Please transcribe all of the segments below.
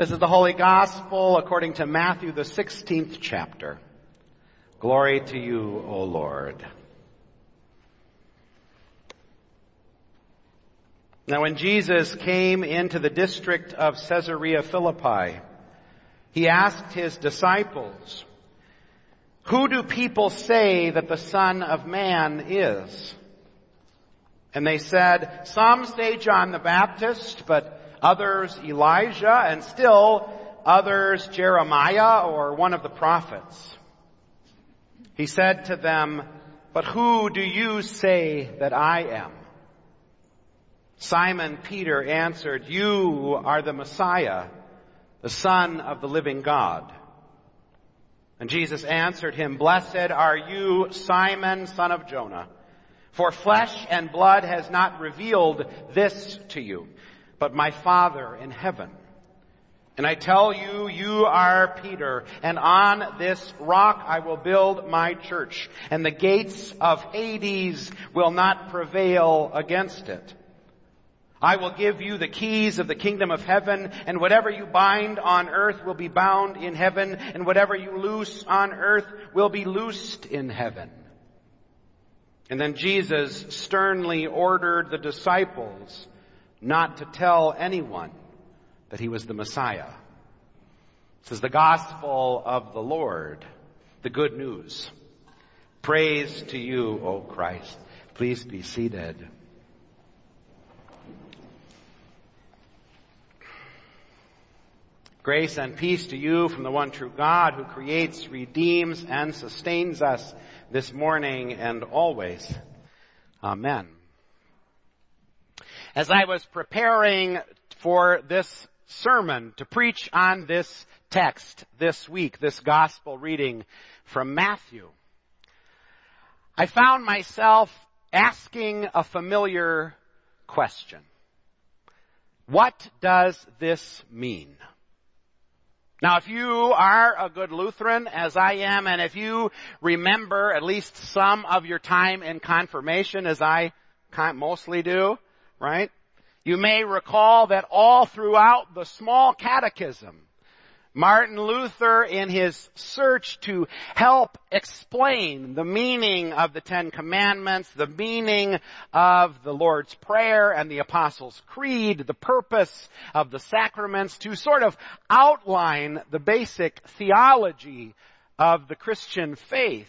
This is the Holy Gospel according to Matthew, the 16th chapter. Glory to you, O Lord. Now when Jesus came into the district of Caesarea Philippi, he asked his disciples, "Who do people say that the Son of Man is?" And they said, "Some say John the Baptist, but others Elijah, and still others Jeremiah or one of the prophets." He said to them, "But who do you say that I am?" Simon Peter answered, "You are the Messiah, the Son of the living God." And Jesus answered him, "Blessed are you, Simon, son of Jonah, for flesh and blood has not revealed this to you, but my Father in heaven. And I tell you, you are Peter, and on this rock I will build my church, and the gates of Hades will not prevail against it. I will give you the keys of the kingdom of heaven, and whatever you bind on earth will be bound in heaven, and whatever you loose on earth will be loosed in heaven." And then Jesus sternly ordered the disciples not to tell anyone that he was the Messiah. This is the gospel of the Lord, the good news. Praise to you, O Christ. Please be seated. Grace and peace to you from the one true God who creates, redeems, and sustains us this morning and always. Amen. As I was preparing for this sermon to preach on this text this week, this gospel reading from Matthew, I found myself asking a familiar question. What does this mean? Now, if you are a good Lutheran, as I am, and if you remember at least some of your time in confirmation, as I mostly do, right? You may recall that all throughout the small catechism, Martin Luther, in his search to help explain the meaning of the Ten Commandments, the meaning of the Lord's Prayer and the Apostles' Creed, the purpose of the sacraments, to sort of outline the basic theology of the Christian faith,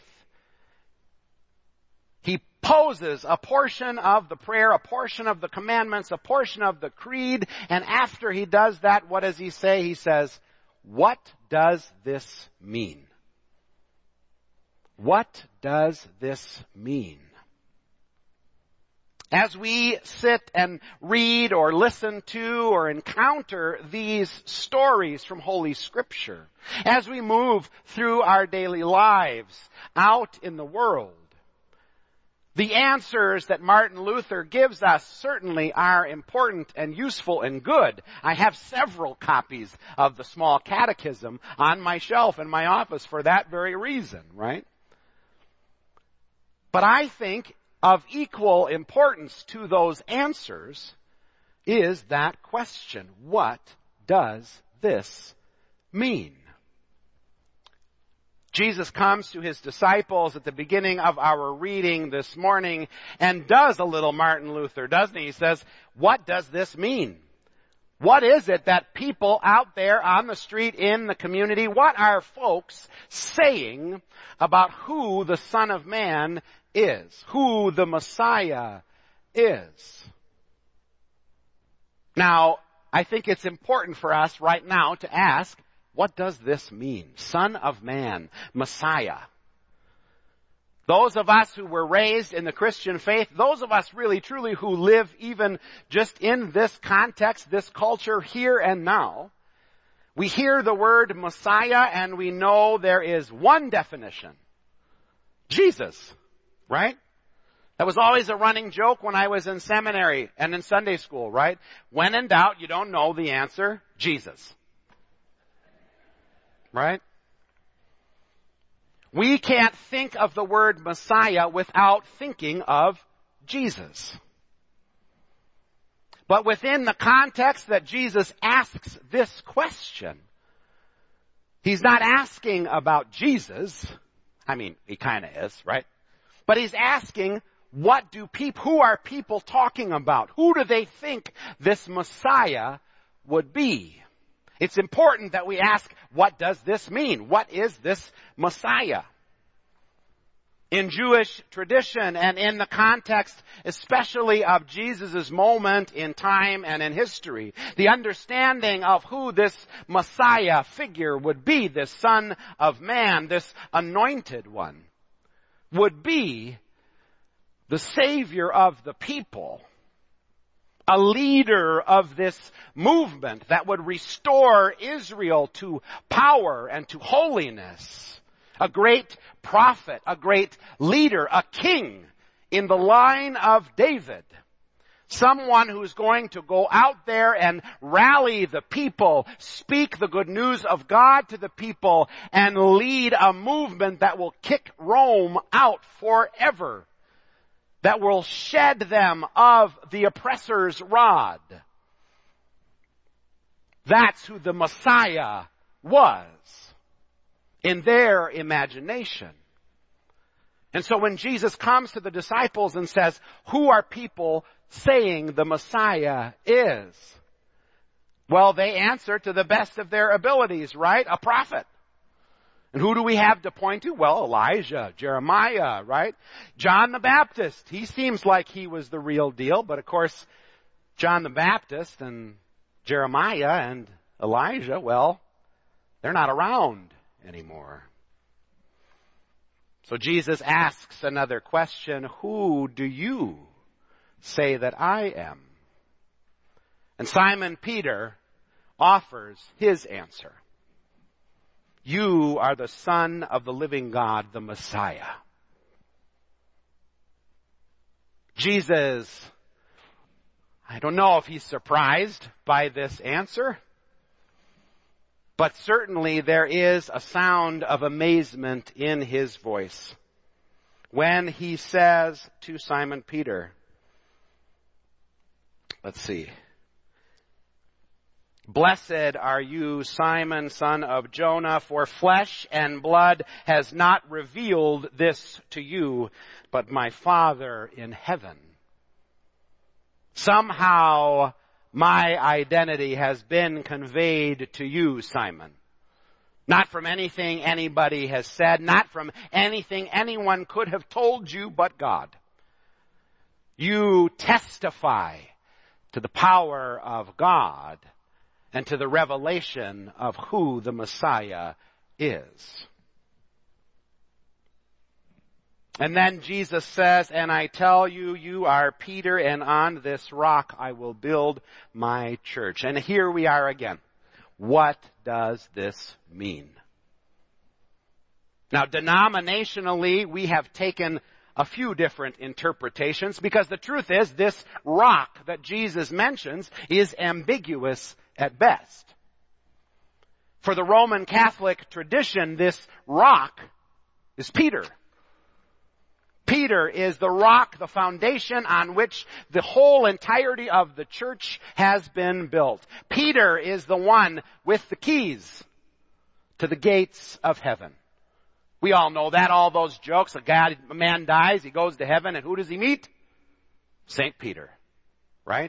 he poses a portion of the prayer, a portion of the commandments, a portion of the creed, and after he does that, what does he say? He says, "What does this mean?" What does this mean? As we sit and read or listen to or encounter these stories from Holy Scripture, as we move through our daily lives out in the world, the answers that Martin Luther gives us certainly are important and useful and good. I have several copies of the Small Catechism on my shelf in my office for that very reason, right? But I think of equal importance to those answers is that question. What does this mean? Jesus comes to his disciples at the beginning of our reading this morning and does a little Martin Luther, doesn't he? He says, what does this mean? What is it that people out there on the street, in the community, what are folks saying about who the Son of Man is, who the Messiah is? Now, I think it's important for us right now to ask, what does this mean? Son of Man, Messiah. Those of us who were raised in the Christian faith, those of us really truly who live even just in this context, this culture here and now, we hear the word Messiah and we know there is one definition. Jesus, right? That was always a running joke when I was in seminary and in Sunday school, right? When in doubt, you don't know the answer, Jesus. Right? We can't think of the word Messiah without thinking of Jesus. But within the context that Jesus asks this question, he's not asking about Jesus. I mean, he kind of is, right? But he's asking, who are people talking about? Who do they think this Messiah would be? It's important that we ask, what does this mean? What is this Messiah? In Jewish tradition and in the context especially of Jesus' moment in time and in history, the understanding of who this Messiah figure would be, this Son of Man, this anointed one, would be the Savior of the people, a leader of this movement that would restore Israel to power and to holiness. A great prophet, a great leader, a king in the line of David. Someone who's going to go out there and rally the people, speak the good news of God to the people, and lead a movement that will kick Rome out forever. That will shed them of the oppressor's rod. That's who the Messiah was in their imagination. And so when Jesus comes to the disciples and says, who are people saying the Messiah is? Well, they answer to the best of their abilities, right? A prophet. And who do we have to point to? Well, Elijah, Jeremiah, right? John the Baptist. He seems like he was the real deal, but of course, John the Baptist and Jeremiah and Elijah, well, they're not around anymore. So Jesus asks another question, who do you say that I am? And Simon Peter offers his answer. You are the Son of the living God, the Messiah. Jesus, I don't know if he's surprised by this answer, but certainly there is a sound of amazement in his voice when he says to Simon Peter, let's see, blessed are you, Simon, son of Jonah, for flesh and blood has not revealed this to you, but my Father in heaven. Somehow my identity has been conveyed to you, Simon. Not from anything anybody has said, not from anything anyone could have told you but God. You testify to the power of God and to the revelation of who the Messiah is. And then Jesus says, and I tell you, you are Peter, and on this rock I will build my church. And here we are again. What does this mean? Now, denominationally, we have taken a few different interpretations because the truth is this rock that Jesus mentions is ambiguous at best. For the Roman Catholic tradition, this rock is Peter. Peter is the rock, the foundation on which the whole entirety of the church has been built. Peter is the one with the keys to the gates of heaven. We all know that, all those jokes. A man dies, he goes to heaven, and who does he meet? St. Peter, right?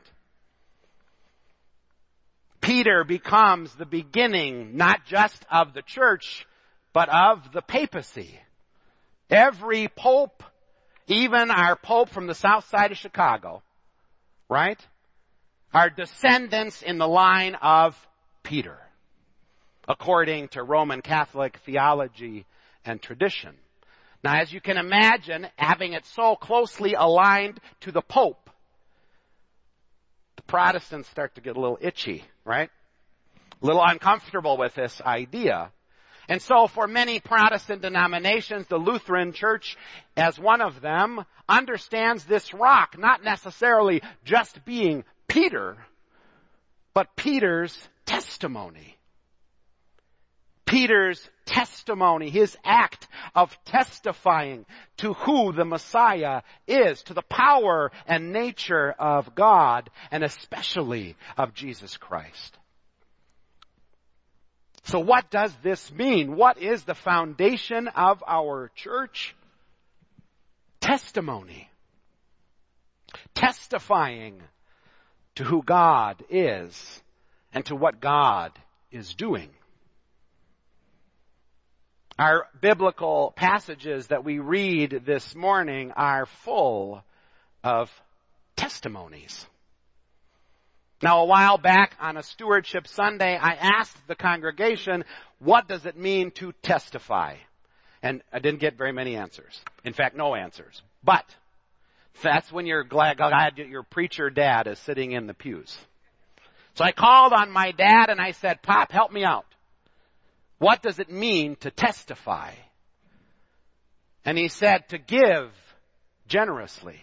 Peter becomes the beginning, not just of the church, but of the papacy. Every pope, even our pope from the south side of Chicago, right, are descendants in the line of Peter, according to Roman Catholic theology and tradition. Now, as you can imagine, having it so closely aligned to the Pope, the Protestants start to get a little itchy, right? A little uncomfortable with this idea. And so for many Protestant denominations, the Lutheran Church, as one of them, understands this rock not necessarily just being Peter, but Peter's testimony. Peter's testimony, his act of testifying to who the Messiah is, to the power and nature of God, and especially of Jesus Christ. So what does this mean? What is the foundation of our church? Testimony. Testifying to who God is and to what God is doing. Our biblical passages that we read this morning are full of testimonies. Now, a while back on a Stewardship Sunday, I asked the congregation, what does it mean to testify? And I didn't get very many answers. In fact, no answers. But that's when you're glad your preacher dad is sitting in the pews. So I called on my dad and I said, Pop, help me out. What does it mean to testify? And he said, to give generously,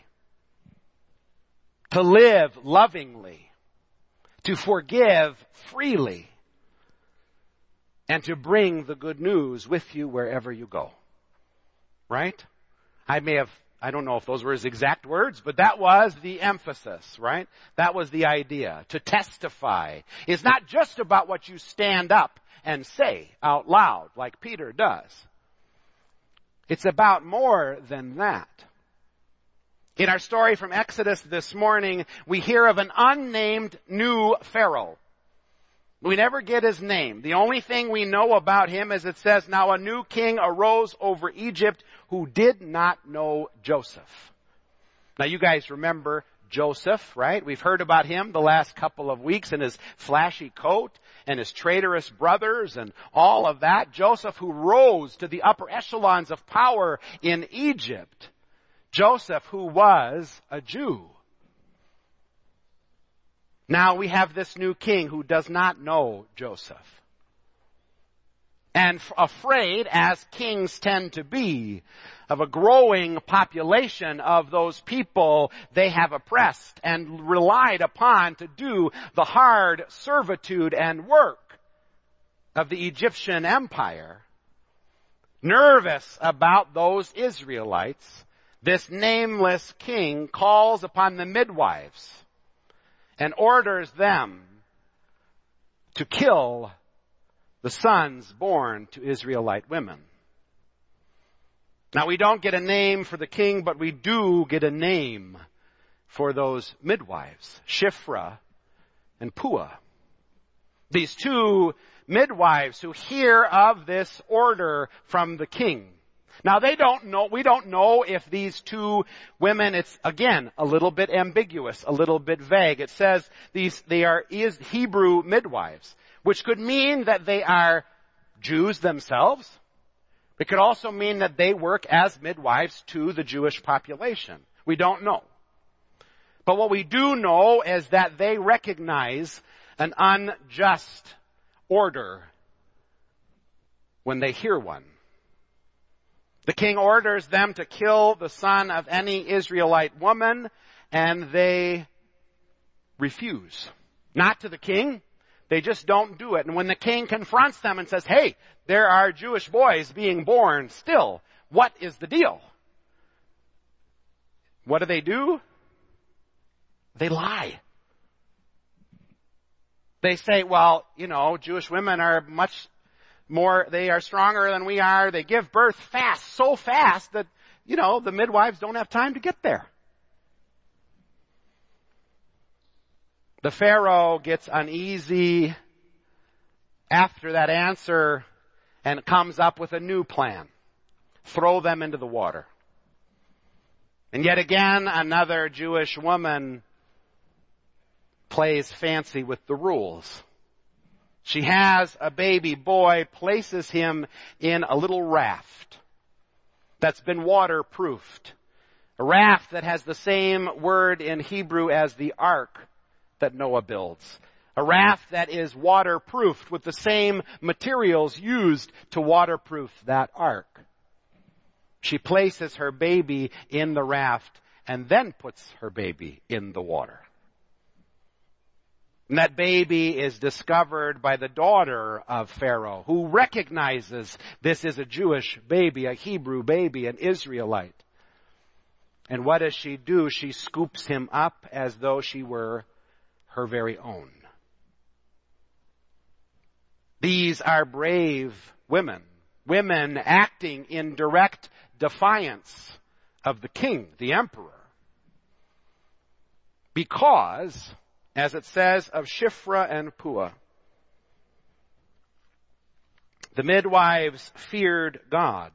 to live lovingly, to forgive freely, and to bring the good news with you wherever you go. Right? I don't know if those were his exact words, but that was the emphasis, right? That was the idea. To testify is not just about what you stand up and say out loud like Peter does. It's about more than that. In our story from Exodus this morning, we hear of an unnamed new Pharaoh. We never get his name. The only thing we know about him is it says, now a new king arose over Egypt who did not know Joseph. Now you guys remember Joseph, right? We've heard about him the last couple of weeks and his flashy coat and his traitorous brothers and all of that. Joseph who rose to the upper echelons of power in Egypt. Joseph who was a Jew. Now we have this new king who does not know Joseph. And afraid, as kings tend to be, of a growing population of those people they have oppressed and relied upon to do the hard servitude and work of the Egyptian empire. Nervous about those Israelites, this nameless king calls upon the midwives and orders them to kill the sons born to Israelite women. Now we don't get a name for the king, but we do get a name for those midwives, Shiphrah and Puah. These two midwives who hear of this order from the king. Now we don't know if these two women, it's again a little bit ambiguous, a little bit vague. It says they are Hebrew midwives, which could mean that they are Jews themselves. It could also mean that they work as midwives to the Jewish population. We don't know. But what we do know is that they recognize an unjust order when they hear one. The king orders them to kill the son of any Israelite woman, and they refuse. Not to the king. They just don't do it. And when the king confronts them and says, hey, there are Jewish boys being born still. What is the deal? What do? They lie. They say, well, Jewish women are much more, they are stronger than we are. They give birth fast, so fast that, the midwives don't have time to get there. The Pharaoh gets uneasy after that answer and comes up with a new plan. Throw them into the water. And yet again, another Jewish woman plays fancy with the rules. She has a baby boy, places him in a little raft that's been waterproofed. A raft that has the same word in Hebrew as the ark that Noah builds. A raft that is waterproofed with the same materials used to waterproof that ark. She places her baby in the raft and then puts her baby in the water. And that baby is discovered by the daughter of Pharaoh, who recognizes this is a Jewish baby, a Hebrew baby, an Israelite. And what does she do? She scoops him up as though she were her very own. These are brave women. Women acting in direct defiance of the king, the emperor. Because, as it says of Shiphrah and Puah, the midwives feared God.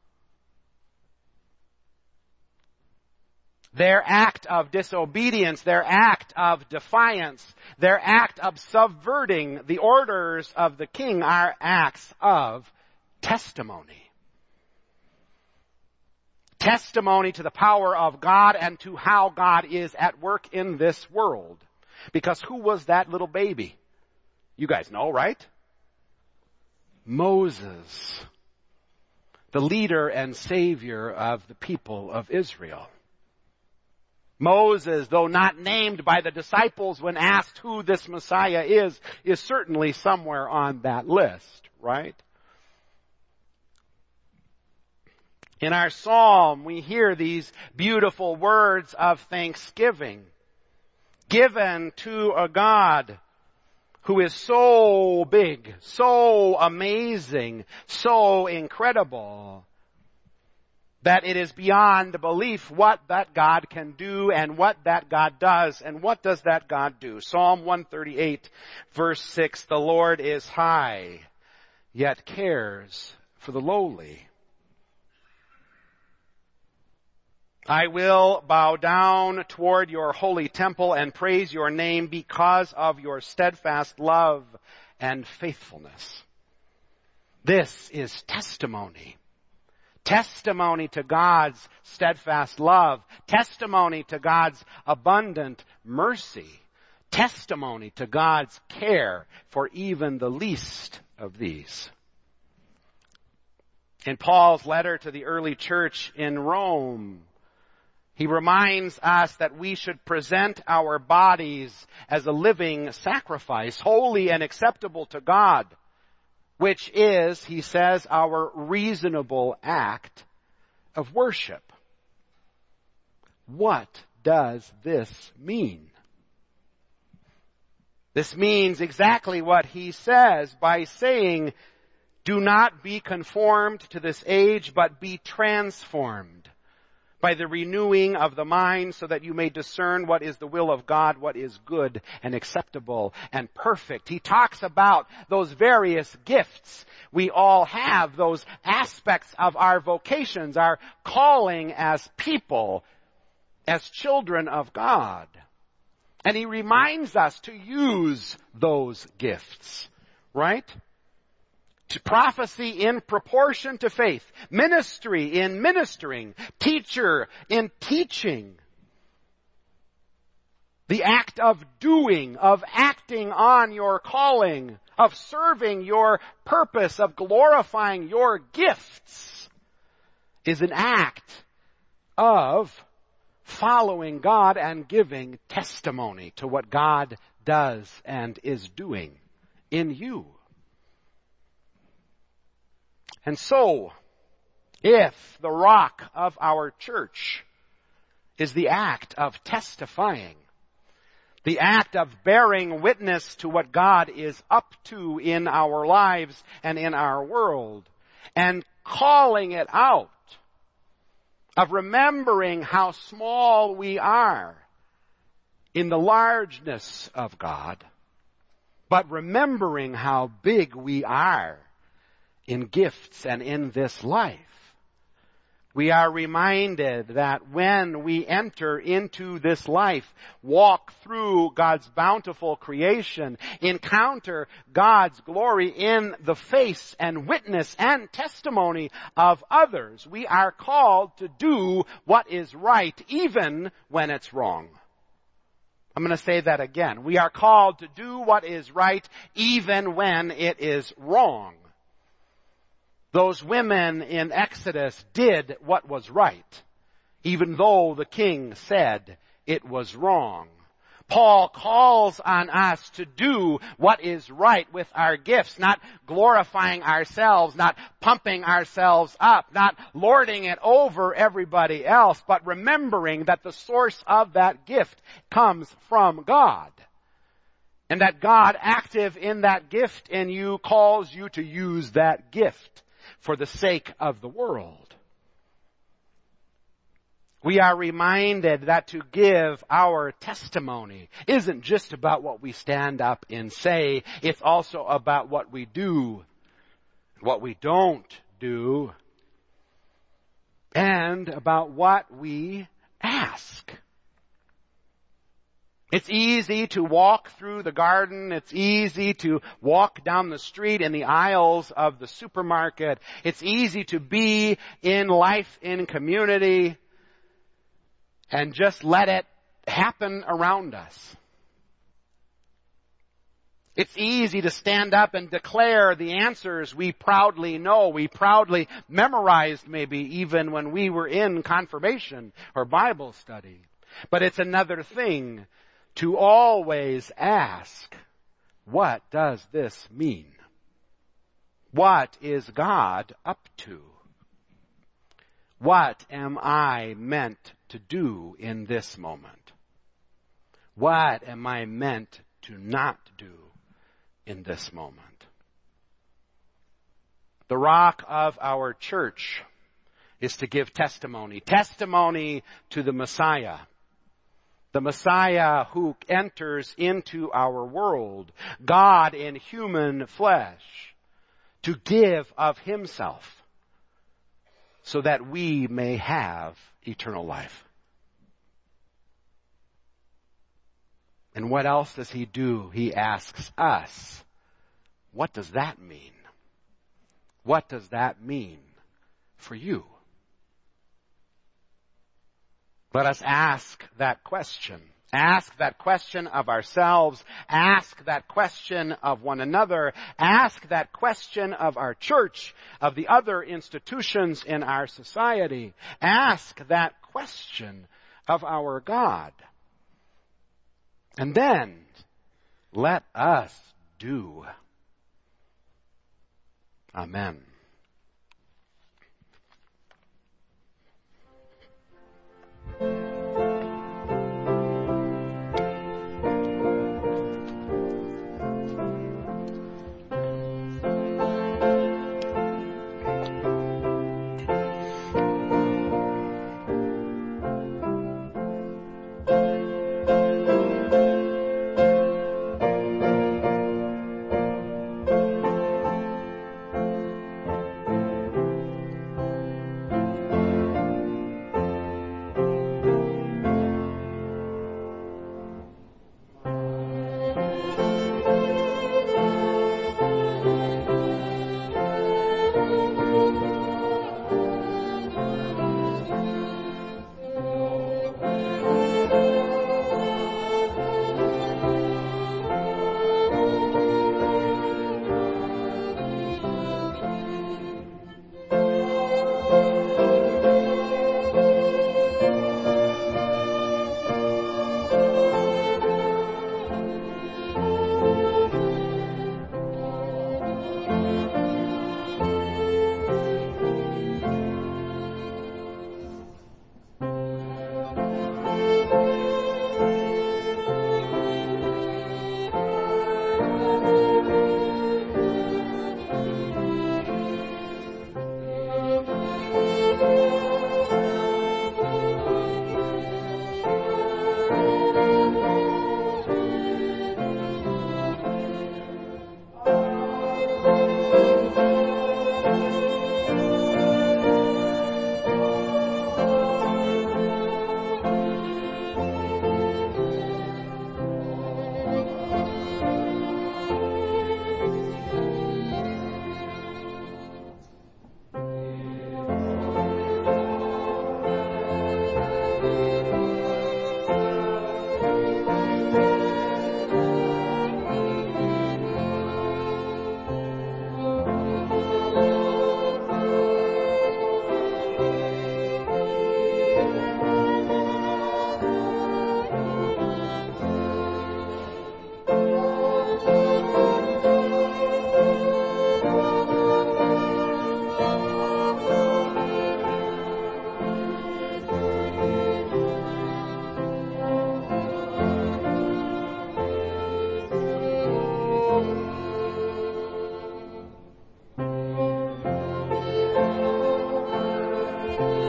Their act of disobedience, their act of defiance, their act of subverting the orders of the king are acts of testimony. Testimony to the power of God and to how God is at work in this world. Because who was that little baby? You guys know, right? Moses, the leader and savior of the people of Israel. Moses, though not named by the disciples when asked who this Messiah is certainly somewhere on that list, right? In our psalm, we hear these beautiful words of thanksgiving given to a God who is so big, so amazing, so incredible, that it is beyond belief what that God can do and what that God does. And what does that God do? Psalm 138, verse 6, the Lord is high, yet cares for the lowly. I will bow down toward your holy temple and praise your name because of your steadfast love and faithfulness. This is testimony. Testimony to God's steadfast love. Testimony to God's abundant mercy. Testimony to God's care for even the least of these. In Paul's letter to the early church in Rome, he reminds us that we should present our bodies as a living sacrifice, holy and acceptable to God, which is, he says, our reasonable act of worship. What does this mean? This means exactly what he says by saying, do not be conformed to this age, but be transformed by the renewing of the mind, so that you may discern what is the will of God, what is good and acceptable and perfect. He talks about those various gifts we all have, those aspects of our vocations, our calling as people, as children of God. And he reminds us to use those gifts, right? To prophecy in proportion to faith, ministry in ministering, teacher in teaching. The act of doing, of acting on your calling, of serving your purpose, of glorifying your gifts is an act of following God and giving testimony to what God does and is doing in you. And so, if the rock of our church is the act of testifying, the act of bearing witness to what God is up to in our lives and in our world, and calling it out, of remembering how small we are in the largeness of God, but remembering how big we are in gifts and in this life. We are reminded that when we enter into this life, walk through God's bountiful creation, encounter God's glory in the face and witness and testimony of others, we are called to do what is right even when it's wrong. I'm going to say that again. We are called to do what is right even when it is wrong. Those women in Exodus did what was right, even though the king said it was wrong. Paul calls on us to do what is right with our gifts, not glorifying ourselves, not pumping ourselves up, not lording it over everybody else, but remembering that the source of that gift comes from God. And that God, active in that gift in you, calls you to use that gift for the sake of the world. We are reminded that to give our testimony isn't just about what we stand up and say. It's also about what we do, what we don't do, and about what we ask. It's easy to walk through the garden. It's easy to walk down the street in the aisles of the supermarket. It's easy to be in life in community and just let it happen around us. It's easy to stand up and declare the answers we proudly know, we proudly memorized maybe even when we were in confirmation or Bible study. But it's another thing to always ask, what does this mean? What is God up to? What am I meant to do in this moment? What am I meant to not do in this moment? The rock of our church is to give testimony. Testimony to the Messiah. The Messiah who enters into our world, God in human flesh, to give of himself so that we may have eternal life. And what else does he do? He asks us, what does that mean? What does that mean for you? Let us ask that question. Ask that question of ourselves. Ask that question of one another. Ask that question of our church, of the other institutions in our society. Ask that question of our God. And then let us do. Amen.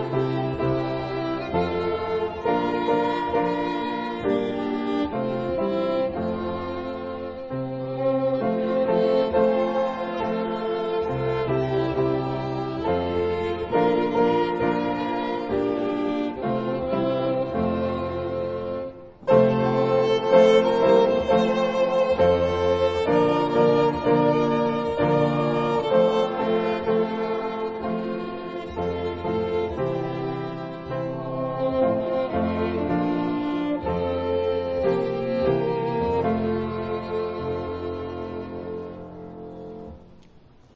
Amen.